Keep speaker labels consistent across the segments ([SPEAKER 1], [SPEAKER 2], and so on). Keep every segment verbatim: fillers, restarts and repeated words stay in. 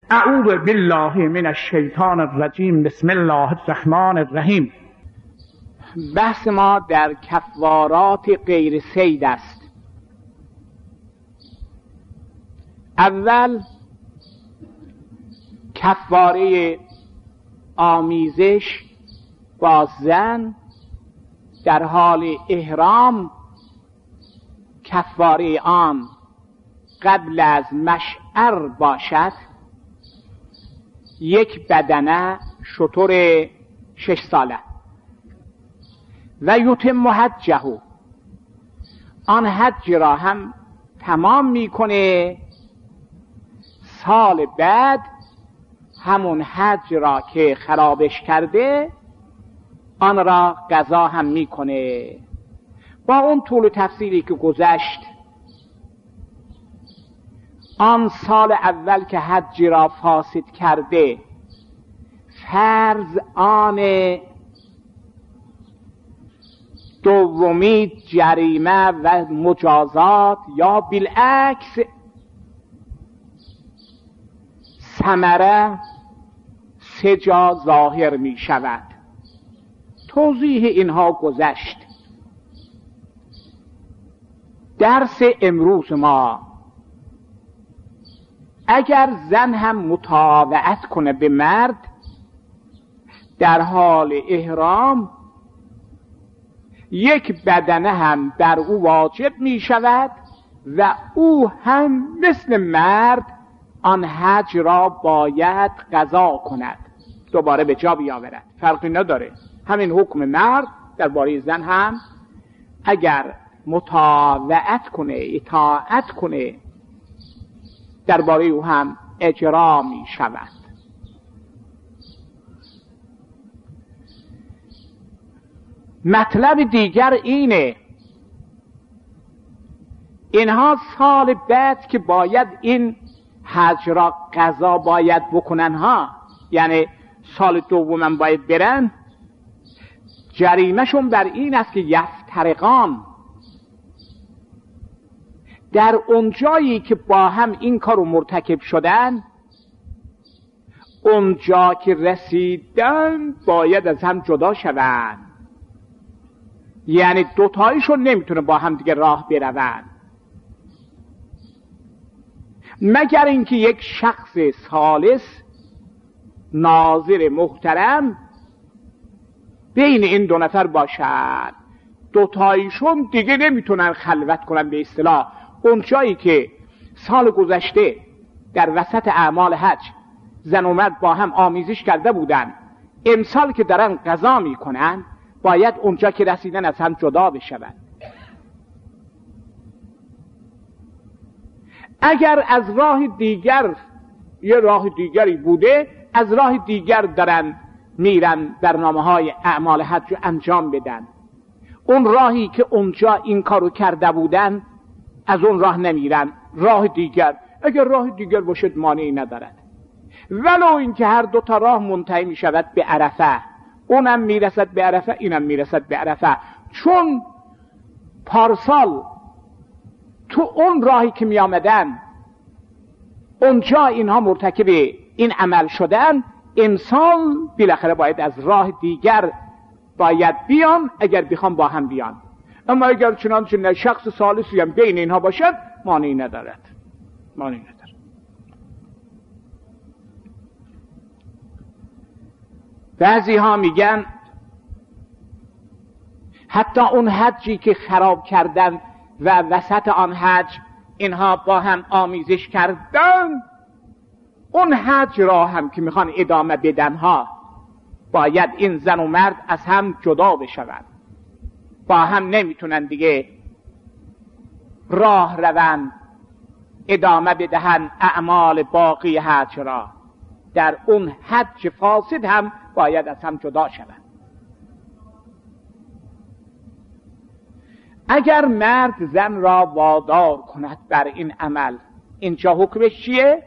[SPEAKER 1] اعوذ بالله من الشیطان الرجیم. بسم الله الرحمن الرحیم.
[SPEAKER 2] بحث ما در کفارات غیر صید است. اول کفاره آمیزش با زن در حال احرام، کفاره آن قبل از مشعر باشد، یک بدنه شتر شش ساله و یتم حجه، آن حج را هم تمام میکنه، سال بعد همون حج را که خرابش کرده آن را قضا هم میکنه. با اون طول و تفصیلی که گذشت، آن سال اول که حج را فاسد کرده، فرض آن دومی جریمه و مجازات یا بالعکس ثمره سه جا ظاهر می شود. توضیح اینها گذشت. درس امروز ما، اگر زن هم مطاوعت کنه به مرد در حال احرام، یک بدنه هم بر او واجب می شود و او هم مثل مرد آن حج را باید قضا کند، دوباره به جا بیاورد. فرقی نداره، همین حکم مرد درباره زن هم اگر مطاوعت کنه، اطاعت کنه، درباره او هم اجرا می شود. مطلب دیگر اینه، اینها سال بعد که باید این حج را قضا باید بکنن ها، یعنی سال دوم باید برن، جریمهشون بر این است که یفترقان، در اون جایی که با هم این کارو مرتکب شدن، اونجا که رسیدن باید از هم جدا شوند، یعنی دوتایشون نمیتونه با هم دیگه راه برون، مگر اینکه یک شخص ثالث ناظر محترم بین این دو نفر باشد. دوتایشون دیگه نمیتونن خلوت کنن. به اصطلاح اون جایی که سال گذشته در وسط اعمال حج زن و مرد با هم آمیزش کرده بودن، امسال که دارن قضا میکنن باید اونجا که رسیدن از هم جدا بشوند. اگر از راه دیگر، یه راه دیگری بوده، از راه دیگر دارن میرن برنامه های اعمال حج رو انجام بدن، اون راهی که اونجا این کارو کرده بودن از اون راه نمیرن، راه دیگر. اگر راه دیگر باشد مانعی ندارد، ولو اینکه هر دو تا راه منتهی می شود به عرفه، اونم میرسد به عرفه، اینم میرسد به عرفه. چون پارسال تو اون راهی که می آمدن اونجا اینها مرتکب این عمل شدن، امسال بالاخره باید از راه دیگر باید بیان اگر بخوام با هم بیان. اما اگر چنانچه شخص ثالثی هم بین اینها باشد مانعی ندارد، مانعی ندارد. بعضی ها میگن حتی اون حجی که خراب کردن و وسط آن حج اینها با هم آمیزش کردن، اون حج را هم که میخوان ادامه بدن ها باید این زن و مرد از هم جدا بشوند، با هم نمیتونن دیگه راه روند ادامه بدهن اعمال باقی حج را. در اون حج فاسد هم باید از هم جدا شوند. اگر مرد زن را وادار کند بر این عمل، اینجا حکمش چیه؟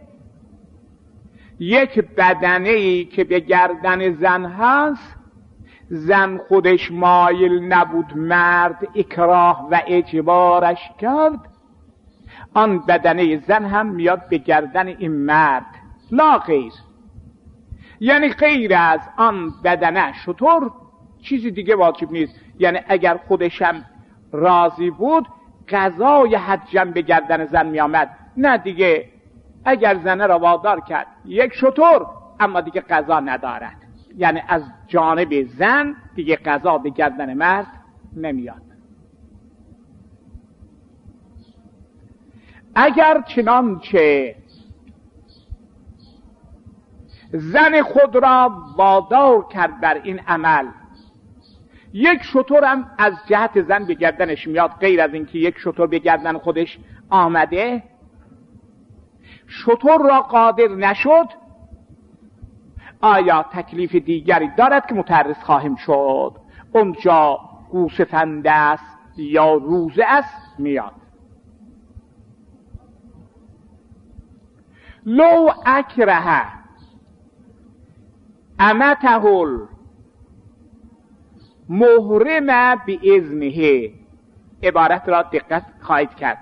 [SPEAKER 2] یک بدنه‌ای که به گردن زن هست، زن خودش مایل نبود، مرد اکراه و اجبارش کرد، آن بدنه زن هم میاد به گردن این مرد، لا غیر، یعنی غیر از آن بدنه شطور چیزی دیگه واجب نیست. یعنی اگر خودشم راضی بود قضای حجم به گردن زن می آمد، نه دیگه اگر زنه را وادار کرد یک شطور اما دیگه قضا ندارد، یعنی از جانب زن دیگه قضا به گردن مرد نمیاد. اگر چنانچه زن خود را وادار کرد بر این عمل، یک شطور هم از جهت زن به گردنش میاد، غیر از اینکه یک شطور به گردن خودش آمده، شطور را قادر نشد، آیا تکلیف دیگری دارد که متعرض خواهیم شد؟ اونجا گوسفند است یا روزه است میاد. لو اکره امته محرم به اذنه، عبارت را دقت خواهید کرد.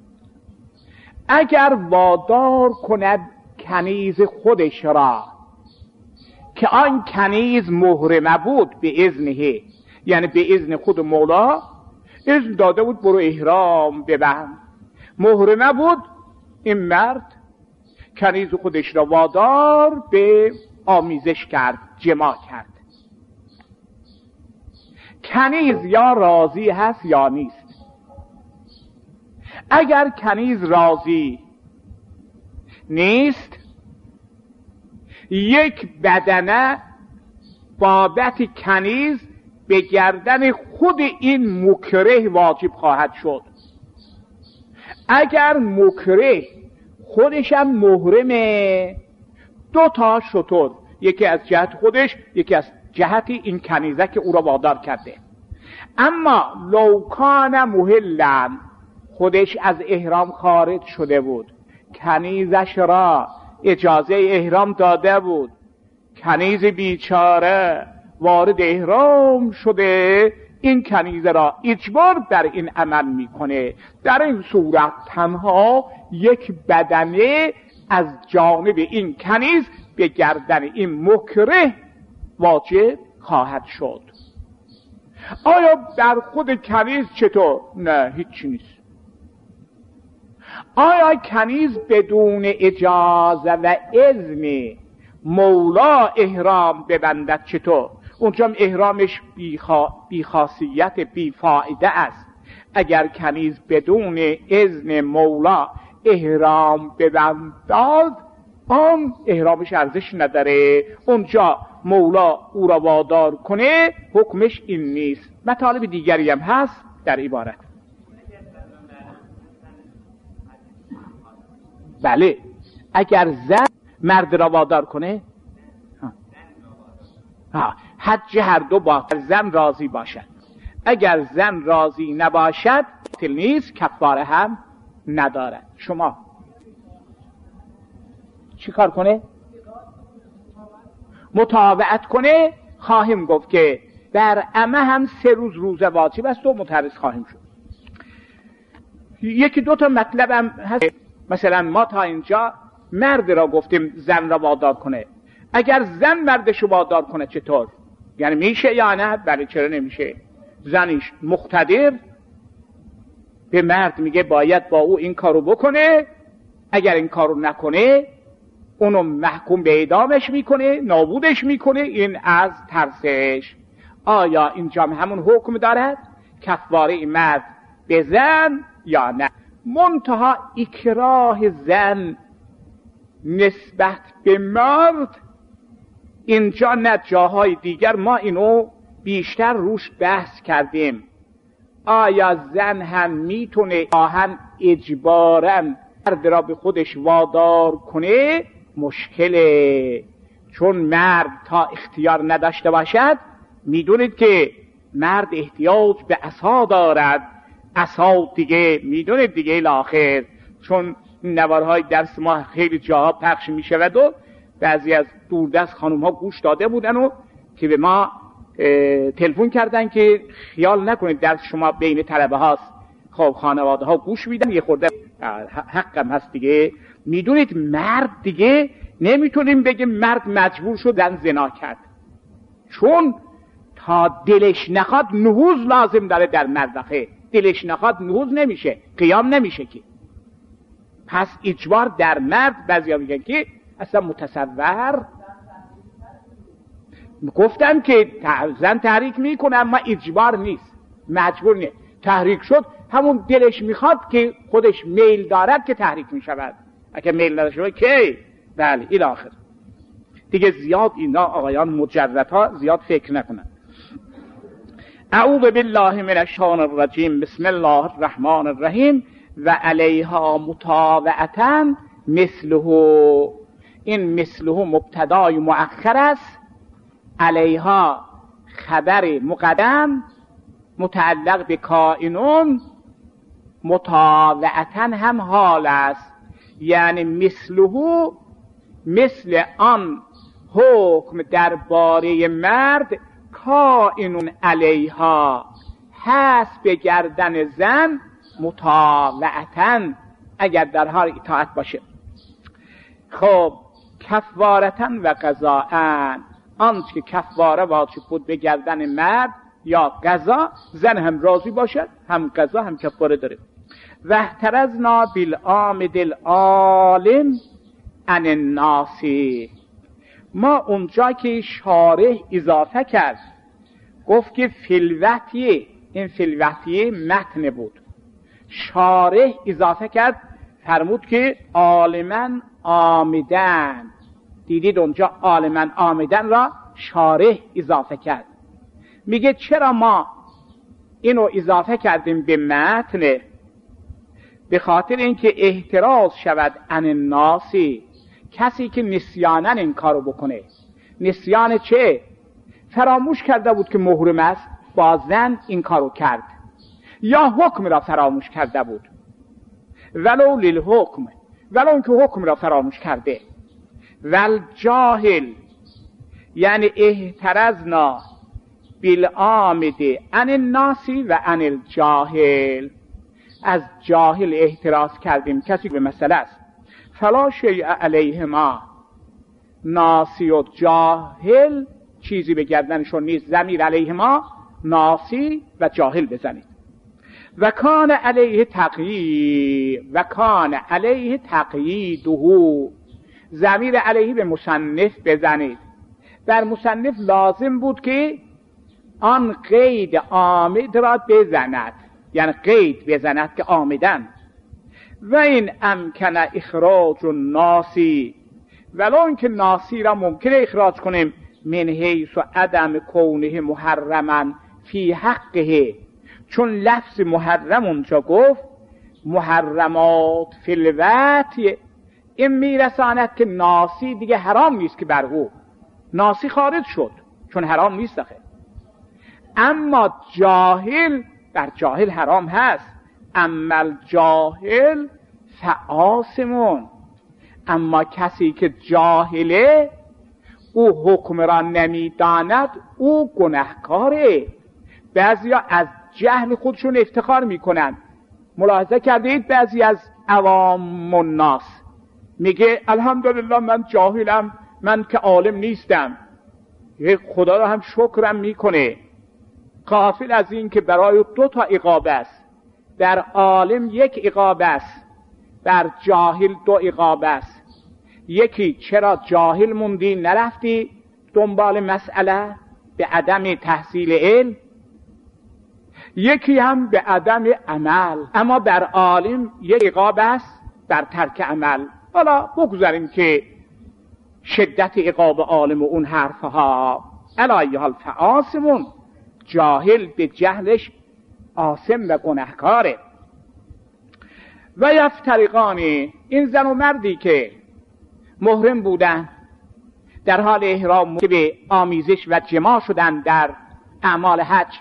[SPEAKER 2] اگر وادار کند کنیز خودش را که آن کنیز محرمه بود به اذنه، یعنی به اذن خود مولا اذن داده بود برو احرام ببند، محرمه بود، این مرد کنیز خودش را وادار به آمیزش کرد، جماع کرد. کنیز یا راضی هست یا نیست. اگر کنیز راضی نیست، یک بدنه بابت کنیز به گردن خود این مکره واجب خواهد شد. اگر مکره خودشم محرمه، دو تا شطور، یکی از جهت خودش یکی از جهت این کنیزه که او را وادار کرده. اما لو کان محلا، خودش از احرام خارج شده بود، کنیزش را اجازه احرام داده بود، کنیز بیچاره وارد احرام شده، این کنیزه را اجبار بر این عمل میکنه. در این صورت تنها یک بدنه از جانب این کنیز به گردن این مکره واجب خواهد شد. آیا در خود کنیز چطور؟ نه، هیچ نیست. آیا کنیز بدون اجازه و اذن مولا احرام ببندد چطور؟ اونجا احرامش بیخا... بیخاصیت بیفایده است. اگر کنیز بدون اذن مولا احرام ببندد، آن احرامش ارزش نداره. اونجا مولا او را وادار کنه، حکمش این نیست. مطالب دیگری هم هست در عبارت. بله، اگر زن مرد را وادار کنه، ها حج هر دو باطل، زن راضی باشد. اگر زن راضی نباشد باطل نیست، کفاره هم ندارد. شما چی کار کنه؟ متابعت کنه. خواهیم گفت که در عمه هم سه روز روزه واجب است و متعرض خواهیم شد. یکی دو تا مطلب هم هست. مثلا ما تا اینجا مرد را گفتیم زن را وادار کنه. اگر زن مردشو وادار کنه چطور؟ یعنی میشه یا نه؟ بله، چرا نمیشه؟ زنیش مقتدر به مرد میگه باید با او این کارو بکنه، اگر این کارو نکنه اونو محکوم به اعدامش میکنه، نابودش میکنه. این از ترسش. آیا اینجا همون حکم دارد کفاره مرد به زن یا نه؟ منتها اکراه زن نسبت به مرد اینجا نه، جاهای دیگر ما اینو بیشتر روش بحث کردیم. آیا زن هم میتونه آهن اجباراً مرد را به خودش وادار کنه؟ مشکله. چون مرد تا اختیار نداشته باشد، میدونید که مرد احتیاج به عصا دارد. عصا دیگه میدونید دیگه الاخر، چون نوارهای درس ما خیلی جاها پخش میشود و بعضی از دوردست خانوم ها گوش داده بودن و که به ما تلفن کردن که خیال نکنید درس شما بین طلبه هاست. خب خانواده ها گوش میدن، یه خورده حقم هست دیگه. میدونید مرد دیگه نمیتونیم بگیم مرد مجبور شد زن زنا کرد، چون تا دلش نخواد نهوض لازم داره در مردخه، دلش نخواد نهوض نمیشه، قیام نمیشه که. پس اجبار در مرد بعضیا میگن که اصلا متصور، گفتم که زن تحریک میکنه اما اجبار نیست، مجبور نیست. تحریک شد همون دلش میخواد که خودش میل دارد که تحریک میشود، اگه میل نداشته که بله الی آخر. دیگه زیاد اینا آقایان مجردها زیاد فکر نکنن. اعوذ بالله من الشیطان الرجیم، بسم الله الرحمن الرحیم. و علیها مطاوعتا مثله، این مثله مبتدای مؤخر است، علیها خبر مقدم متعلق به کائنون، مطاوعتا هم حال است، یعنی مثله مثل آن حکم درباره مرد کائنون علیها هست به گردن زن، مطاوعتا اگر در حال اطاعت باشه. خب کفارتا و قضاءا، آنچه که کفاره واجب بود به گردن مرد یا قضا، زن هم راضی باشد هم قضا هم کفاره داره. و احترزنا بالعامد العالم عن الناس، ما اونجا که شارح اضافه کرد گفت که فیلوحی، این فیلوحی متن بود، شارح اضافه کرد فرمود که عالمن آمدن، دیدید اونجا عالمن آمدن را شارح اضافه کرد. میگه چرا ما اینو اضافه کردیم به متن؟ به خاطر اینکه احتراز شود عن الناس، کسی که نسیانن این کارو بکنه. نسیان چه؟ فراموش کرده بود که محرم است، با زن این کارو کرد، یا حکم را فراموش کرده بود، ولو للحکم، ولو اینکه حکم را فراموش کرده. ول جاهل، یعنی احترزنا بالعامد عن الناس و عن الجاهل، از جاهل احتراز کردیم، کسی به مسئله است. فلا شیء علیهما، ناسی و جاهل چیزی به گردنشون نیست، ضمیر علیهما ناسی و جاهل بزنید. و کان علیه تقیید، و کان علیه تقییده، ضمیر علیه به مصنف بزنید. در مصنف لازم بود که آن قید آمد را بزند، یعنی قید بزند که آمدن. و این امکن اخراج ناسی، ولو اینکه ناسی را ممکنه اخراج کنیم، من حیث و عدم کونه محرما فی حقه، چون لفظ محرم اونجا گفت محرمات فی الوطی، این میرساند که ناسی دیگه حرام نیست که بر او، ناسی خارج شد چون حرام نیست داخل. اما جاهل، بر جاهل حرام هست. اما الجاهل فآثمون، اما کسی که جاهله، او حکم را نمیداند، او گناهکاره. بعضیا از جهل خودشون افتخار میکنن. ملاحظه کردید بعضی از عوام الناس میگه الحمدلله من جاهلم، من که عالم نیستم، خدا را هم شکرم میکنه، غافل از این که برای دو تا عقاب است. در عالم یک عقاب است، در جاهل دو عقاب است. یکی چرا جاهل موندی نرفتی دنبال مسئله به عدم تحصیل علم، یکی هم به عدم عمل. اما بر عالم یک عقاب است در ترک عمل. حالا بگذاریم که شدت عقاب عالم و اون حرفها. الا ایها الفآثمون، جاهل به جهلش آثم و گناهکاره. و یفترقانی، این زن و مردی که محرم بودن در حال احرام که به آمیزش و جماع شدن در اعمال حج،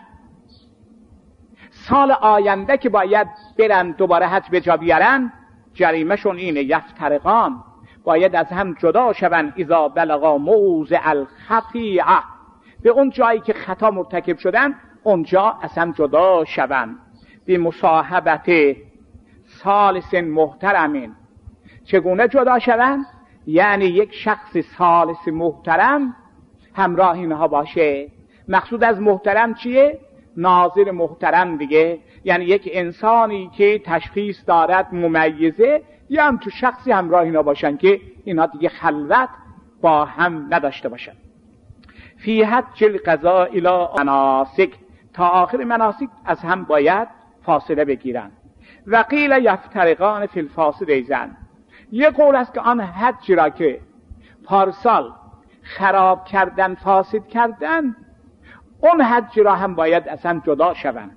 [SPEAKER 2] سال آینده که باید برن دوباره حج به جا بیارن، جریمهشون اینه یفترقان، باید از هم جدا شون. اذا بلغا موضع الخطیئه، به اون جایی که خطا مرتکب شدن اونجا از هم جدا شون. به مصاحبت ثالث محترمین، چگونه جدا شون؟ یعنی یک شخص ثالث محترم همراه اینها باشه. مقصود از محترم چیه؟ ناظر محترم دیگه، یعنی یک انسانی که تشخیص دارد، ممیزه، یا هم تو شخصی همراه اینا باشن که اینا دیگه خلوت با هم نداشته باشن. فی حج القضاء الی مناسک، تا آخر مناسک از هم باید فاصله بگیرن. و قیل یفترقان فی الفاصل ایزن، یه قول است که آن حج را که پارسال خراب کردن، فاسد کردن، اون حج را هم باید اصلا جدا شوند.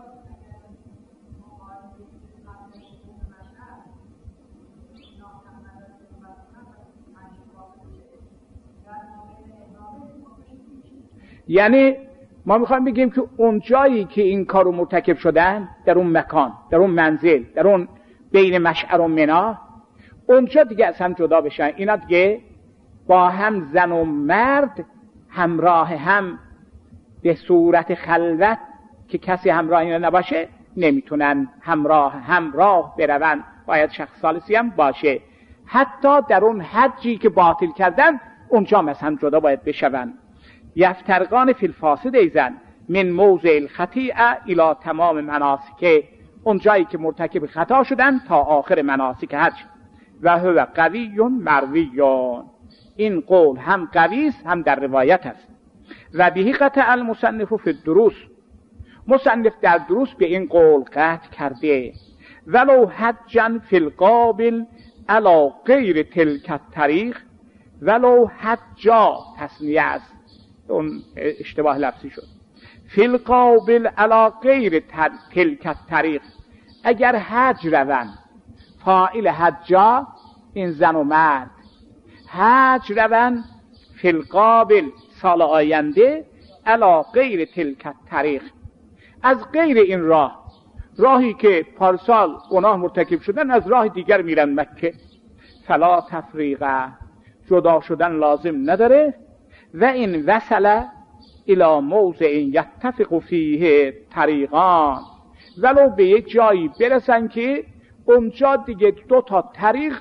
[SPEAKER 2] یعنی ما میخوایم بگیم که اون جایی که این کارو مرتکب شدن، در اون مکان، در اون منزل، در اون بین مشعر و منا، اونجا دیگه از هم جدا بشن. اینا دیگه با هم زن و مرد همراه هم به صورت خلوت که کسی همراه اینا نباشه نمیتونن همراه همراه برون، باید شخص ثالثی هم باشه. حتی در اون حجی که باطل کردن اونجا مثلا جدا باید بشون. یفترقان فی الفاسد ایزن من موضع الخطیئه الی تمام مناسک، اون جایی که مرتکب خطا شدن تا آخر مناسک حج. و هو قوی مروی، این قول هم قوی است هم در روایت است. و به قطع المصنف فی الدروس، مصنف در دروس به این قول قطع کرده. ولو حجا فی القابل علی غیر تلک الطریق، ولو حجا تصنیه است، اون اشتباه لفظی شد. فی القابل علی غیر تلک الطریق، اگر حج روند، فاعل حجا این زن و مرد، حج روند فی القابل سال آینده، علی غیر تلک الطریق، از غیر این راه، راهی که پارسال گناه مرتکب شدن، از راه دیگر میرن مکه، فلا تفریقه، جدا شدن لازم نداره. و این وصل الی موضع یتفق فیه طریقان، ولو به یک جایی برسن که اونجا دیگه دو تا طریق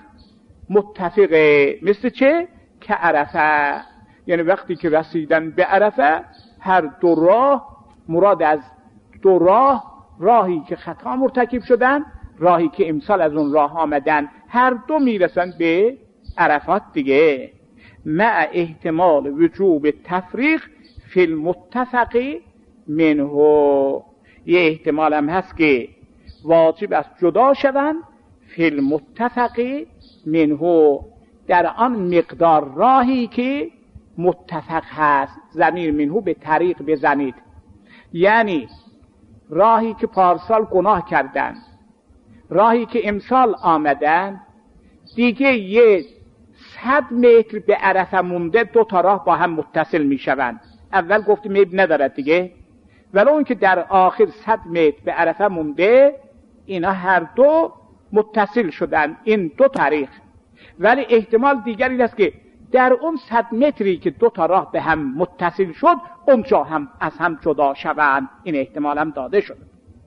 [SPEAKER 2] متفقه. مثل چه؟ که عرفه، یعنی وقتی که رسیدن به عرفه هر دو راه، مراد از دو راه، راهی که خطا مرتکب شدن، راهی که امسال از اون راه آمدن، هر دو میرسن به عرفات دیگه. مع احتمال وجوب تفریق فی المتفق منه، یه احتمال هم هست که واجب است جدا شوند فی المتفق منه، در آن مقدار راهی که متفق هست. ضمیر منه به طریق بزنید، یعنی راهی که پارسال گناه کردن، راهی که امسال آمدن، دیگه یه صد متر به عرفه مونده، دو تا راه با هم متصل می شوند. اول گفتیم میب ندارد دیگه، ولی اون که در آخر صد متر به عرفه مونده، اینا هر دو متصل شدن، این دو طریق. ولی احتمال دیگر این است که در اون صد متری که دو تا راه به هم متصل شد، اونجا هم از هم جدا شوند، این احتمال هم داده شد.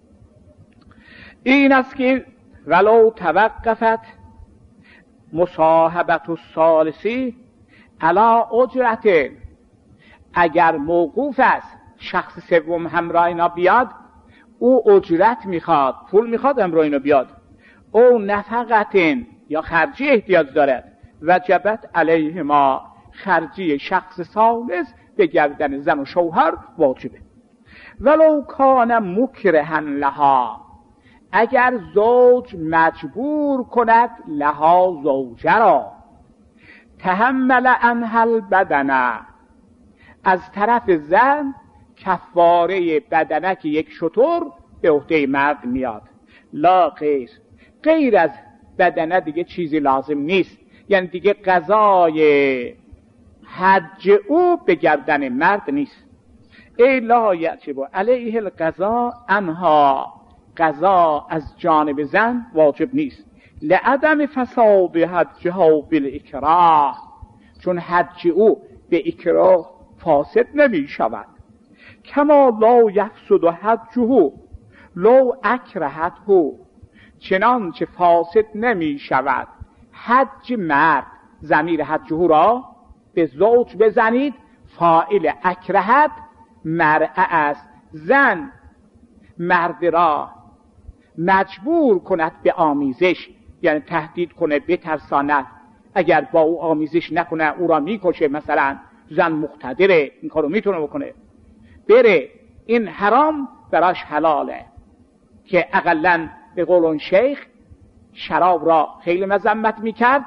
[SPEAKER 2] این است که ولو توقفت مصاحبت الثالثی علی اجرت، اگر موقوف است شخص سوم همراه اینا بیاد، او اجرت میخواد، پول میخواد همراه اینا بیاد، او نفقتن یا خرجی احتیاج دارد، وجبت علیهما، خرجی شخص ثالث به گردن زن و شوهر واجبه. ولو کان مکرها لها، اگر زوج مجبور کند لها زوجه را، تحمل عنها البدنه، از طرف زن کفاره بدنک یک شتر به عهده مرد میاد. لا غیر، غیر از بدنه دیگه چیزی لازم نیست، یعنی دیگه قضای حج او به گردن مرد نیست. ای لا یجب علیه القضاء عنها، قضا از جانب زن واجب نیست. لعدم فساد حجها بالاکراه، چون حج او به اکراه فاسد نمی شود. کما لا یفسد حجه لو اکرهته، چنانچه فاسد نمی شود حج مرد ضمیر حجه را به زوج بزنید. فاعل اکرهت مرأة است. زن مرد را مجبور کند به آمیزش، یعنی تهدید کنه، بترساند، اگر با او آمیزش نکنه او را میکشه. مثلا زن مقتدره، این کارو میتونه بکنه، بره، این حرام براش حلاله. که اقلن به قول اون شیخ شراب را خیلی مذمت میکرد.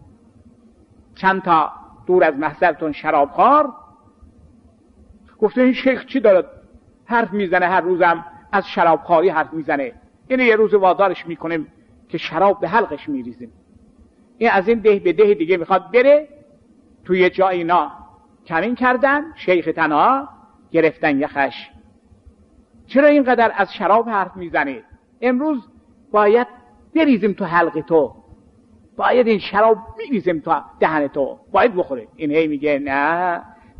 [SPEAKER 2] چند تا دور از محضرتون شرابخوار گفته این شیخ چی داره حرف میزنه، هر روزم از شرابخواری حرف میزنه، اینه یه روز وادارش میکنیم که شراب به حلقش میریزیم. این از این ده به ده دیگه میخواد بره. توی جای اینا کمین کردن، شیخ تنها گرفتن یخش. چرا اینقدر از شراب حرف میزنه؟ امروز باید بریزیم تو حلق تو، باید این شراب بریزیم تو دهن تو، باید بخوره. این هی میگه نه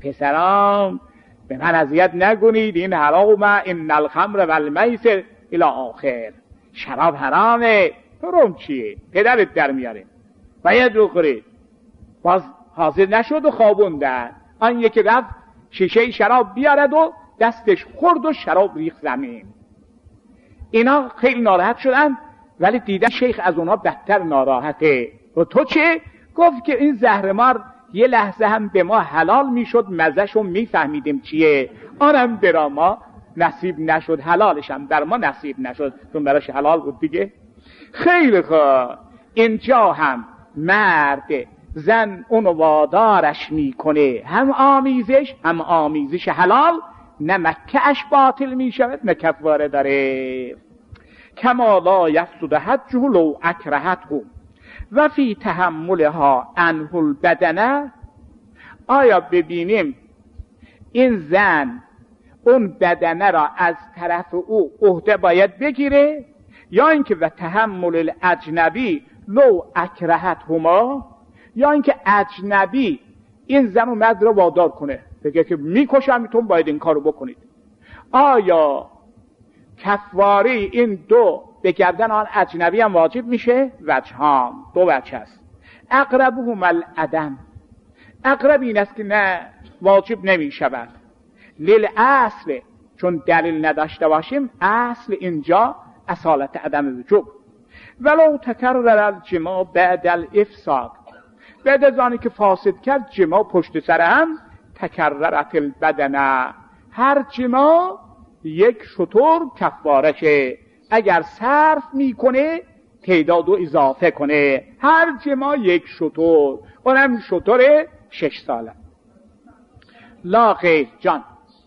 [SPEAKER 2] پسرام به من اذیت نکنید، این حرام، این الخمر و المیسر الی آخر، شراب حرامه. حرام چیه؟ پدرت در میاره، باید بخورید. باز حاضر نشد و خوابوندن. آن یکی رفت شیشه شراب بیارد و دستش خورد و شراب ریخت زمین. اینا خیلی ناراحت شدن، ولی دیدن شیخ از اونا بدتر ناراحته. و تو چه؟ گفت که این زهرمار یه لحظه هم به ما حلال میشد، مزهشو میفهمیدیم چیه، آنم برا ما نصیب نشد، حلالش هم بر ما نصیب نشد، چون براش حلال بود دیگه. خیلی خوب، اینجا هم مرد زن اونو وادارش میکنه، هم آمیزش هم آمیزش حلال، نه مکهش باطل میشود نه کفاره داره. کما لا یفسد حجه لو اکرهته و فی تحملها عنه البدنه. آیا ببینیم این زن اون بدنه را از طرف او عهده باید بگیره، یا اینکه و تحمل الاجنبی لو اکرهتهما، یا اینکه اجنبی این زن و مرد را وادار کنه بگه که میکشمتون، باید این کارو بکنید. آیا کفاره این دو به گردن آن اجنبی هم واجب میشه؟ وجهان، دو وجه است. اقربهم العدم، اقرب این است که نه واجب نمیشود. للاصل، چون دلیل نداشته باشیم، اصل اینجا اصالت عدم وجوب. ولو تکرر الجماع بعد الافساد، بعد از آنی که فاسد کرد جماع پشت سر هم، تکررت البدنه، هر جماع یک شتر کفارشه. اگر صرف میکنه تعداد و اضافه کنه، هر جماع یک شتر، اونم شتر شش ساله. لا غیر جان،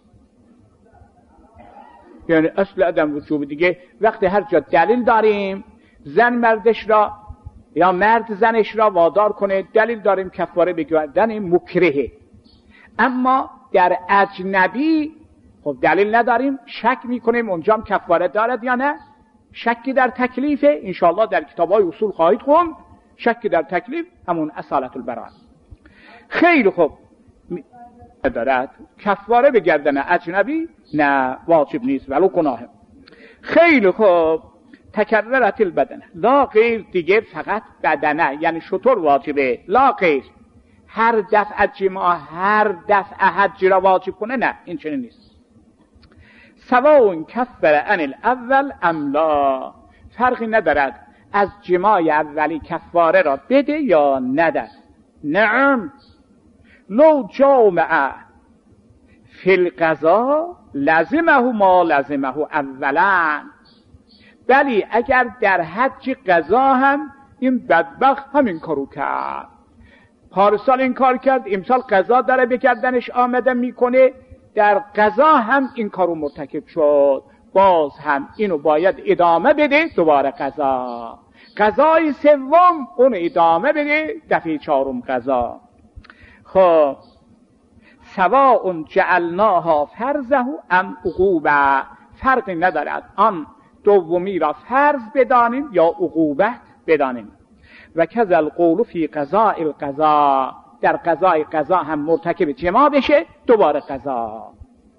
[SPEAKER 2] یعنی اصل عدم وجوب دیگه. وقتی هر جا دلیل داریم زن مردش را یا مرد زنش را وادار کنه، دلیل داریم کفاره بگردن مکرهه. اما در اجنبی خب دلیل نداریم، شک میکنیم اونجا هم کفاره دارد یا نه. شکی در تکلیفه، انشاءالله در کتابای اصول خواهید خوند. شکی در تکلیف همون اصالت البراءه. خیلی خوب، دارد کفاره به گردن اجنبی نه واجب نیست ولو گناه. خیلی خوب، تکررت البدنه لا غیر، دیگه فقط بدنه یعنی شتر واجبه، لا غیر. هر دفعه جماع هر دفعه حج را واجب کنه، نه این چنین نیست. سواء کفر عن الاول ام لا، فرقی ندارد از جماع اولی کفاره را بده یا نده. نعم، لو جامع فی القضا لازمه ما لازمه اولا، ولی اگر در حج قضا هم این بدبخت همین کارو کرد، پارسال این کار کرد، امسال قضا داره بکردنش آمده میکنه، در قضا هم این کارو مرتکب شد، باز هم اینو باید ادامه بده، دوباره قضا، قضای سوم اون ادامه بده، دفعه چهارم قضا. خب سواء جعلناها فرضه ام عقوبه، فرقی ندارد آن دومی را فرض بدانیم یا عقوبت بدانیم. و کذا القول فی قضاء القضا، در قضای قضا هم مرتکب جماع بشه، دوباره قضا،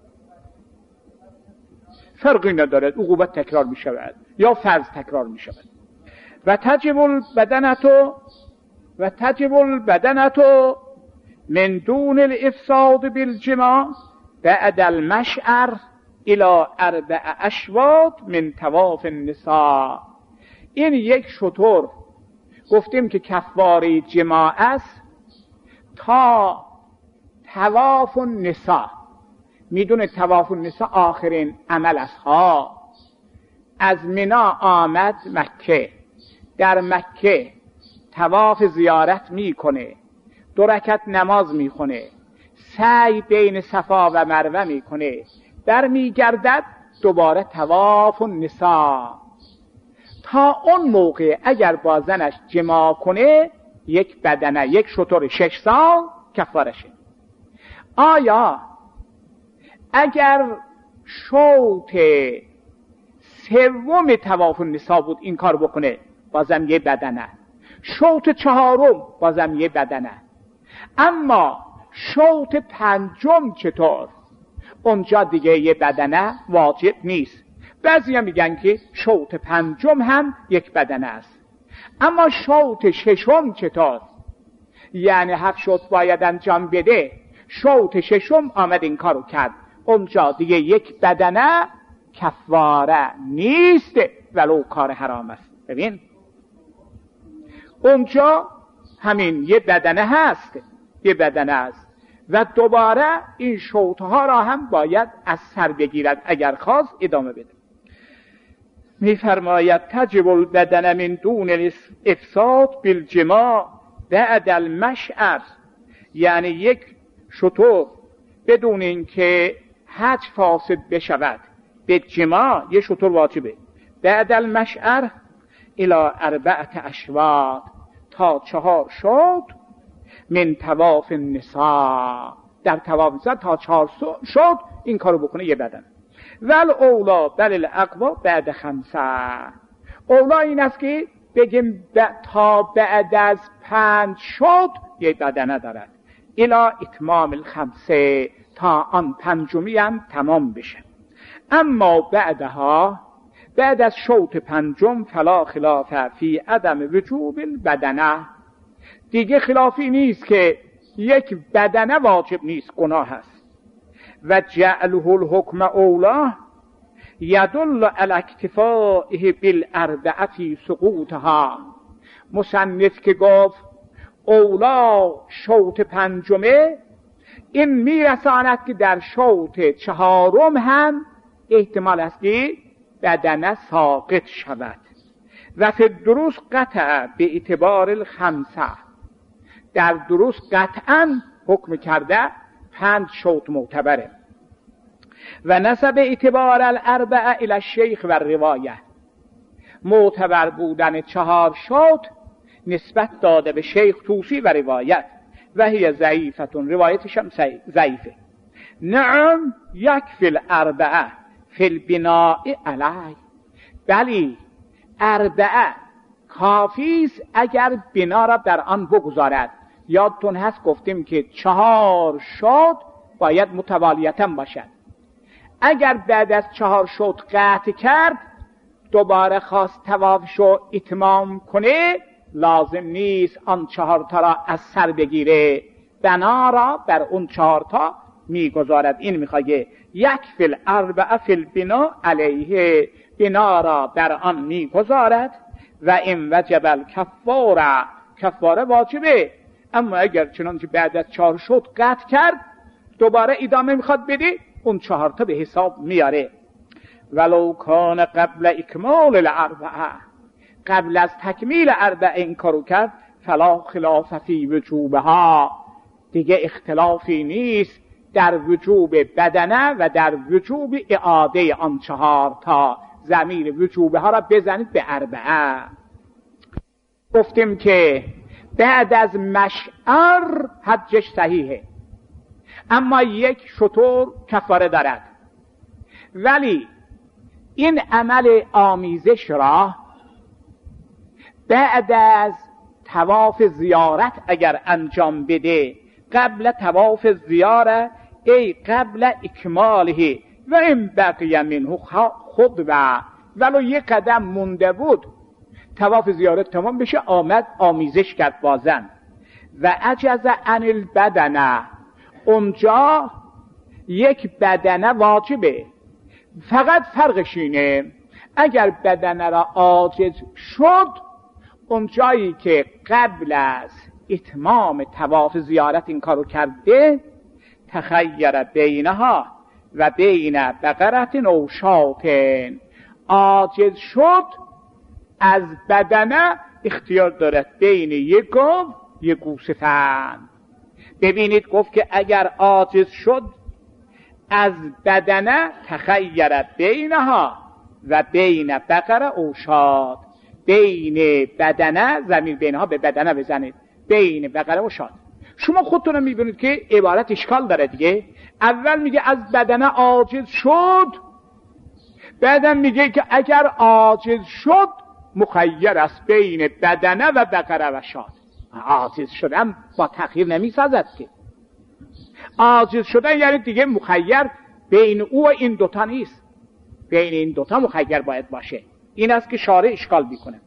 [SPEAKER 2] فرقی ندارد، عقوبت تکرار می شود یا فرض تکرار می شود. و تجب البدنه و تجب البدنة من دون الافساد بالجماع بعد المشعر الى اربع اشواط من طواف النساء. این یک شتر گفتیم که کفاره جماع است تا طواف النساء. میدونه طواف النساء آخرین عمل است ها. از منی آمد مکه، در مکه طواف زیارت میکنه، دو رکعت نماز میخونه، سعی بین صفا و مروه میکنه، در میگردد دوباره طواف النساء. تا اون موقع اگر با زنش جماع کنه یک بدنه، یک شتر شش سال کفارشه. آیا اگر شوط سوم طواف النساء بود این کار بکنه بازم یه بدنه، شوط چهارم بازم یه بدنه، اما شوط پنجم چطور؟ اونجا دیگه یه بدنه واجب نیست. بعضی هم میگن که شوط پنجم هم یک بدنه است. اما شوط ششم چطور؟ یعنی هفت شوط باید انجام بده، شوط ششم آمد این کارو کرد، اونجا دیگه یک بدنه کفاره نیست ولو کار حرام است. ببین اونجا همین یه بدنه هست، یه بدنه است و دوباره این شوطها را هم باید از سر بگیرد اگر خواست ادامه بده. میفرماید تجب البدن من دون الافساد بالجماع بعد المشعر، یعنی یک شتر بدون اینکه حج فاسد بشود به جماع یه شتر واجبه. بعد المشعر الى اربعت اشواط، تا چهار شوط من طواف النساء، در طواف النساء تا چهار شوط این کارو بکنه یه بدن. ول اولا بل الاقوا بعد خمسه، اولا این است که بگیم تا بعد از پنج شوط یه بدنه دارد، الی اتمام الخمسه، تا آن پنجمی هم تمام بشه. اما بعدها، بعد از شوط پنجم فلا خلاف فی عدم وجوب البدنه، دیگه خلافی نیست که یک بدنه واجب نیست، گناه است. و جعله الحکم اولا یدل علی اکتفائه بالاربعه فی سقوطها. مصنف که گفت اولا شوط پنجمه، این میرساند که در شوط چهارم هم احتمال است که بدنه ساقط شود. و فی الدروس قطع به اعتبار الخمسه، در دروس قطعا حکم کرده پنج شوط معتبره. و نسب اعتبار الاربعه الی الشیخ و روایه، معتبر بودن چهار شوط نسبت داده به شیخ توسی و روایت. و هی ضعیفتون، روایتش هم ضعیفه. نعم یکفی الاربعه فی البناء علی، بلی اربعه کافیست اگر بنا را در آن بگذارد. یادتون هست گفتیم که چهار شوط باید متوالیتا باشد. اگر بعد از چهار شوط قطع کرد دوباره خواست طوافشو اتمام کنه، لازم نیست آن چهار تا را از سر بگیره، بنا را بر اون چهار تا میگذارد. این میخواد یک فی الاربعه فی البنا علیه، بنا را بر آن میگذارد. و این وجب الکفاره، کفاره واجبه. اما اگر چنانچه بعد از چهار شوط قطع کرد دوباره ادامه میخواد بده، اون چهار تا به حساب میاره. ولو کان قبل اکمال الاربعه، قبل از تکمیل اربعه این کارو کرد، فلا خلاف فی وجوبها، دیگه اختلافی نیست در وجوب بدنه و در وجوب اعاده آن چهار تا. ضمیر وجوبها را بزنید به اربعه. گفتیم که بعد از مشعر حجش صحیحه، اما یک شتر کفاره دارد. ولی این عمل آمیزش را بعد از طواف زیارت اگر انجام بده، قبل طواف زیاره ای قبل اکماله و این بقیه منه خود و ولو یک قدم مونده بود طواف زیارت تمام بشه آمد آمیزش کرد با زن. و عجز عن البدنه، اونجا یک بدنه واجبه، فقط فرقش اینه اگر بدنه را عاجز شد، اون جایی که قبل از اتمام طواف زیارت این کارو کرده، تخیر بینها و بین بقرت او شاة، عاجز شد از بدنه، اختیار دارد بین یک گاو یک گوسفند. ببینید گفت که اگر عاجز شد از بدنه، تخیر بینها و بین بقره او شاة، بین بدنه، زمین بینها به بدنه بزنید، بین بقره و شاة. شما خودتون میبینید که عبارت اشکال داره دیگه. اول میگه از بدنه عاجز شد، بعدم میگه که اگر عاجز شد مخیر است بین بدنه و بقره و شاة. عاجز شدن با تأخیر نمیسازد که، عاجز شدن یعنی دیگه مخیر بین او و این دوتا نیست، بین این دوتا مخیر باید باشه. این است که شارع اشکال میکنه.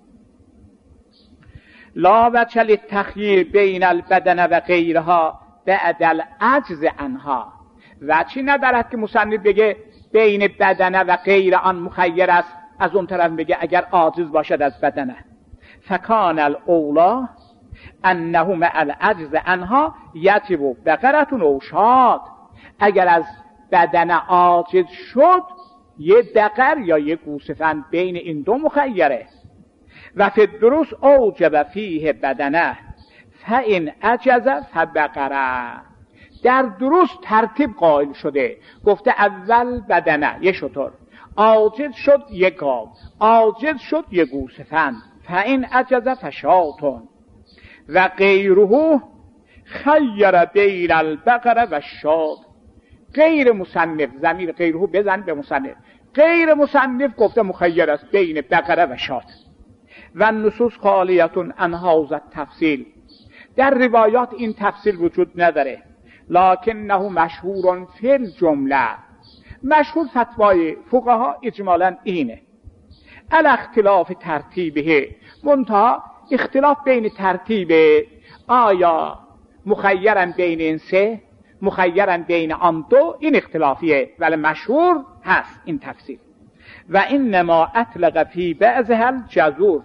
[SPEAKER 2] لا وجه للتخییر بین البدن و غیرها بعد العجز عنها، وجهی ندارد که مصنف بگه بین بدنه و غیر آن مخیر است، از اون طرف بگه اگر عاجز باشد از بدنه. فکان الاولی انه مع العجز عنها یجب بقرة او شاة، اگر از بدنه عاجز شد یه بقر یا یه گوسفند بین این دو مخیره. و فی الدروس اوجب فیه بدنه فان عجز فبقره، در دروس ترتیب قائل شده، گفته اول بدنه یه شتر، عاجز شد یه گاو، عاجز شد یه گوسفند، فان عجز فشاة و غیره خیر بین البقره و شاة. غیر مصنف، ضمیر غیره بزن به مصنف، غیر مصنف گفته مخیر است بین بقره و شاة. و نصوص خالیتون عن هذا التفصیل، در روایات این تفصیل وجود نداره، لکنه مشهور فی الجمله، مشهور فتوای فقها اجمالا اینه، ال اختلاف ترتیبه، منتها اختلاف بین ترتیب، آیا مخیرن بین این سه، مخیرن بین آن دو، این اختلافیه، ولی مشهور هست این تفسیر. و انما اطلق فی بعضها الجزور،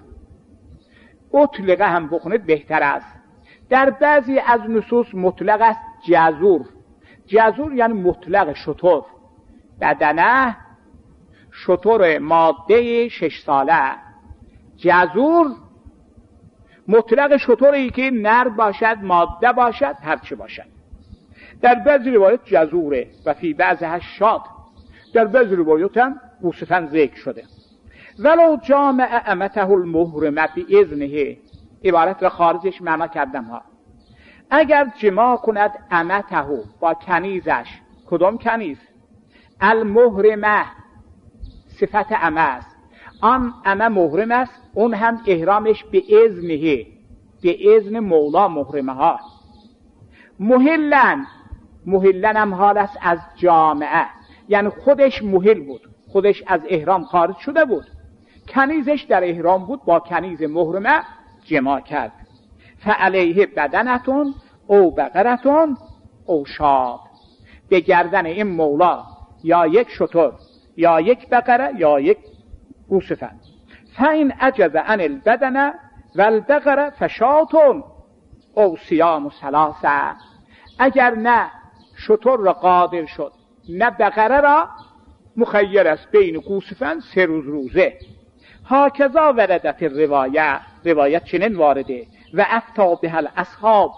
[SPEAKER 2] اطلقه هم بخونید بهتر است، در بعضی از نصوص مطلق است جزور. جزور یعنی مطلق شتر، بدنه شتر ماده شش ساله، جزور مطلق شتری که نر باشد ماده باشد هرچی باشد. در بعضی روایت جزوره و فی بعضها شاة، در بعضی روایت هم گوسفند ذکر شده. ولو جامع امته المحرمه باذنه، عبارت را خارجش معنا کردم ها، اگر جماع کند امته با کنیزش، کدام کنیز؟ المحرمه صفت امه است، آن امه محرم است، اون هم احرامش به اذنه، به اذن مولا محرمه ها. محلن، محلن هم حال است از جامعه، یعنی خودش محل بود، خودش از احرام خارج شده بود، کنیزش در احرام بود، با کنیز محرمه جماع کرد. فعلیه بدنتون او بقرتون او شاة، به گردن این مولا یا یک شتر یا یک بقره یا یک گوسفند. فین عجز عن البدن و البقره فشاة او صیام ثلاثه، اگر نه شتر را قادر شد نه بقره را، مخیر است بین گوسفند سه روز روزه. هاکذا وردت روایت، روایت چنین وارده، و افتا بها الاصحاب،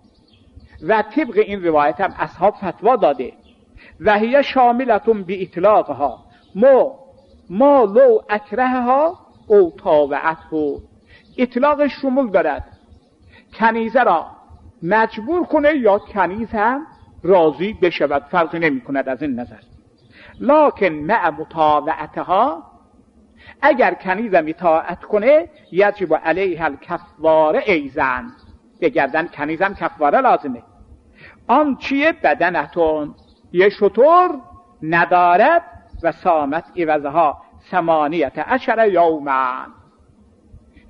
[SPEAKER 2] و طبق این روایت هم اصحاب فتوا داده. و هی شاملتون بی اطلاقها ما ما لو اکرهها او طاوعته، اطلاق شمول دارد، کنیزه را مجبور کنه یا کنیز هم راضی بشود، فرقی نمی کند از این نظر. لکن مع مطاوعتها، اگر کنیزم اطاعت کنه یجب علیها الکفاره ایزن، بگردن کنیزم کفاره لازمه. آن چیه؟ بدنتون، یه شتر ندارد و سامت عوضها ثمانیت عشر یوما،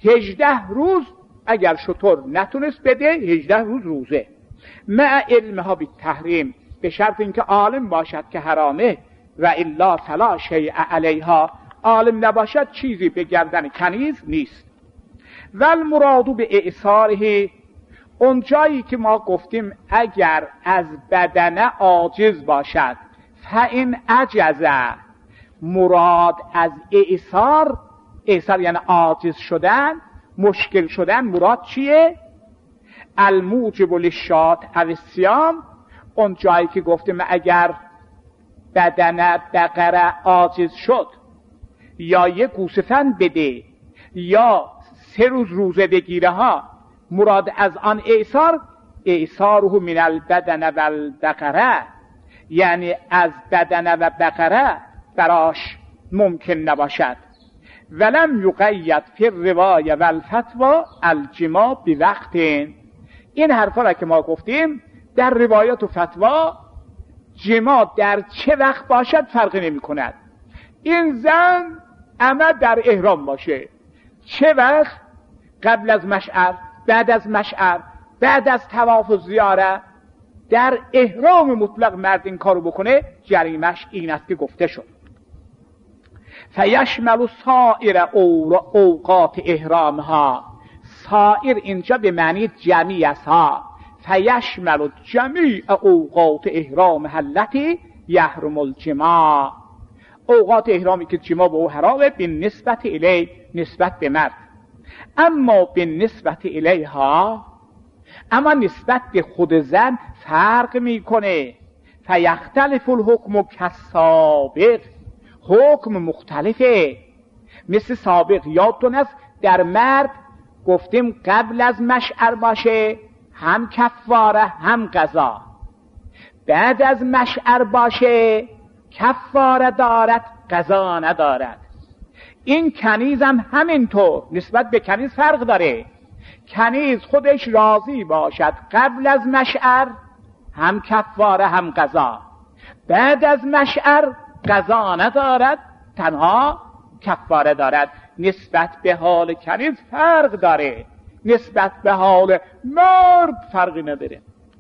[SPEAKER 2] هجده روز اگر شطور نتونست بده هجده روز روزه، مع علمها بالتحریم، به شرط اینکه عالم باشد که حرامه، و الا فلا شیء علیها، عالم نباشد چیزی به گردن کنیز نیست. و المراد به اعصاره، اون جایی که ما گفتیم اگر از بدنه عاجز باشد، فإن عجز، مراد از اعصار، اعصار یعنی عاجز شدن، مشکل شدن، مراد چیه؟ الموجب للشات او الصیام، اون جایی که گفتیم اگر بدنه بقره عاجز شد یا یک گوسفند بده یا سه روز روزه بگیره ها، مراد از آن اعصار، اعصاره من البدنه و البقره، یعنی از بدنه و بقره براش ممکن نباشد. ولم یقید فی الروایه و الفتوا الجماع بوقت، این حرفا را که ما گفتیم در روایات و فتوا جماع در چه وقت باشد فرقی نمی کند. این زن اما در احرام باشه، چه وقت؟ قبل از مشعر، بعد از مشعر، بعد از طواف و زیاره، در احرام مطلق مرد این کارو بکنه جریمش این است که گفته شد. فیشمل سایر اوقات احرامها، سایر اینجا به معنی جمیع است ها، فیشمل جمیع اوقات احرامها التي یحرم الجماع، اوقات احرامی که جماع به او حرامه به نسبت الی، نسبت به مرد. اما به نسبت الیها، اما نسبت به خود زن فرق میکنه. فیختلف الحکم کالسابق، حکم مختلفه مثل سابق. یادتون است در مرد گفتیم قبل از مشعر باشه هم کفاره هم قضا، بعد از مشعر باشه کفاره دارد قضا ندارد. این کنیز هم همینطور نسبت به کنیز فرق داره. کنیز خودش راضی باشد قبل از مشعر هم کفاره هم قضا، بعد از مشعر قضا ندارد تنها کفاره دارد. نسبت به حال کنیز فرق داره، نسبت به حال مرد فرقی نداره.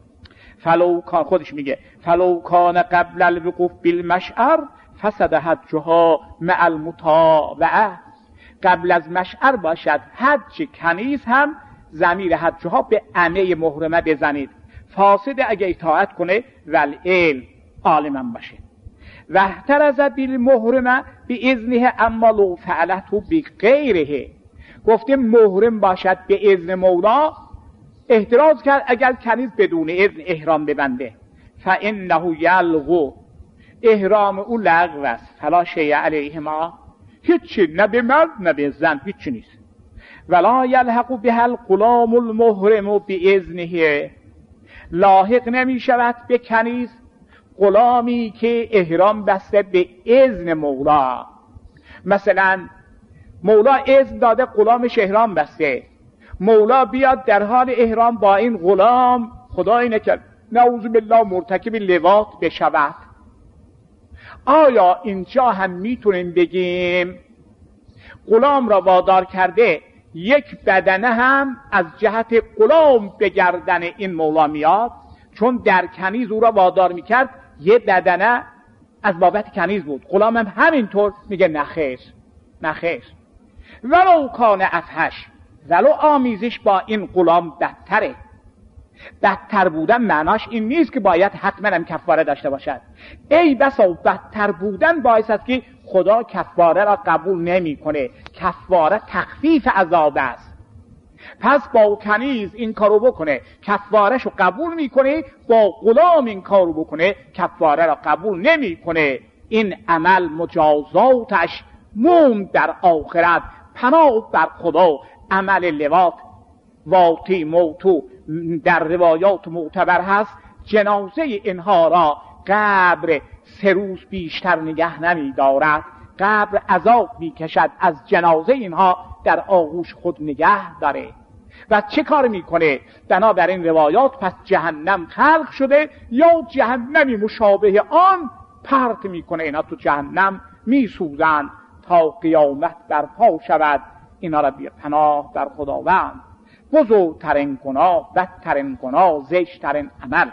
[SPEAKER 2] فلو کان، خودش میگه فلو کان قبل الوقوف بالمشعر فسد حجها مع المتابعه، قبل از مشعر باشد حج کنیز هم ضمیر حجها به عمه محرمه بزنید، فاسد اگه اطاعت کنه والعلم عالمم باشه. و احترز بالمحرمه باذنه اما لو فعلته بغیره، گفتیم محرم باشد به اذن مولا، احتراز کرد اگر کنیز بدون اذن احرام ببنده، فانه یلغو، احرام او لغو است. فلا شیء علیهما، هیچی، نه به مرد نه به زن هیچی نیست. ولا یلحق به الغلام المحرم باذنه، لاحق نمی شود به کنیز غلامی که احرام بسته به اذن مولا. مثلا مولا اذن داده غلامش احرام بسته، مولا بیاد در حال احرام با این غلام خدای نکرد نعوذ بالله مرتکب لواط بشود، آیا اینجا هم میتونیم بگیم غلام را وادار کرده یک بدنه هم از جهت غلام به گردن این مولا میاد؟ چون در کنیز او را وادار میکرد یه بدنه از بابت کنیز بود، غلام هم همینطور میگه نخیر نخیر. ولو کان افحش، ولو آمیزش با این غلام بدتره. بدتر بودن معناش این نیست که باید حتما هم کفاره داشته باشد، ای بسا بدتر بودن باعث است که خدا کفاره را قبول نمی کنه، کفاره تخفیف عذاب است. پس با کنیز این کارو بکنه کفارهشو قبول میکنه، با غلام این کارو بکنه کفاره را قبول نمیکنه. این عمل مجازاتش موم در آخرت، پناه بر خدا. عمل لواط واطی موتو در روایات معتبر هست، جنازه اینها را قبر سه روز بیشتر نگه نمی دارد، قبر عذاب می کشد، از جنازه اینها در آغوش خود نگه داره. و چه کار میکنه؟ بنابراین روایات پس جهنم خلق شده یا جهنمی مشابه آن پرت میکنه، اینا تو جهنم میسوزند تا قیامت برپا شود. اینا را بیر پناه در خداوند. بزرگترین گناه، بدترین گناه، زشتترین عمل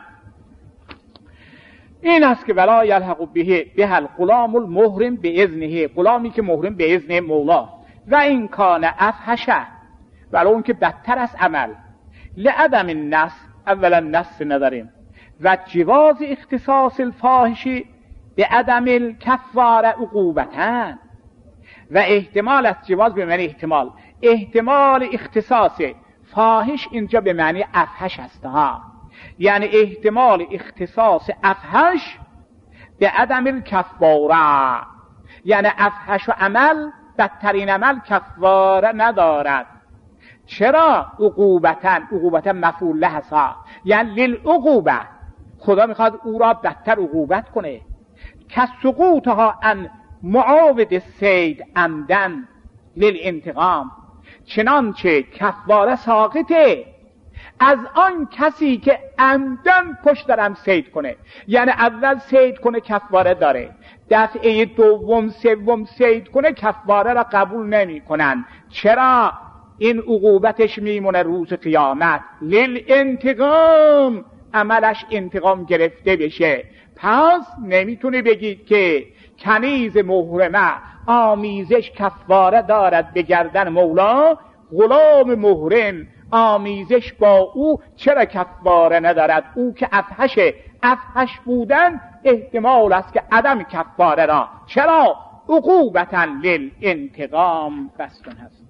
[SPEAKER 2] این است که ولا یلحق به به الغلام المحرم به اذنه، غلامی که محرم به اذن مولا. و این کان افحشه، ولو اون که بدتر از عمل. لعدم النص، اولا نص نداریم. و جواز اختصاص الفاحشه به عدم الکفاره عقوبتن. و احتمال است، جواز به معنی احتمال، احتمال اختصاص فاحش اینجا به معنی افحش است ها، یعنی احتمال اختصاص افحش به عدم الکفاره، یعنی افحش و عمل، بدترین عمل کفاره ندارد. چرا؟ عقوبتن، عقوبتن مفعول له است، یعنی للعقوبه، خدا میخواد او را بدتر عقوبت کنه. که سقوطها ان معاود سید عمدن للانتقام، چنانچه کفاره ساقطه از آن کسی که عمدن پشت درم سید کنه. یعنی اول سید کنه کفاره داره، دفعه دوم سوم سید کنه کفاره را قبول نمی کنن. چرا؟ این عقوبتش میمونه روز قیامت. للانتقام، عملش انتقام گرفته بشه. پس نمیتونه بگید که کنیز محرمه آمیزش کفاره دارد به گردن مولا، غلام محرم آمیزش با او چرا کفاره ندارد؟ او که افحشه، افحش بودن احتمال است که عدم کفاره را. چرا؟ عقوبتن للانتقام. بستون هست.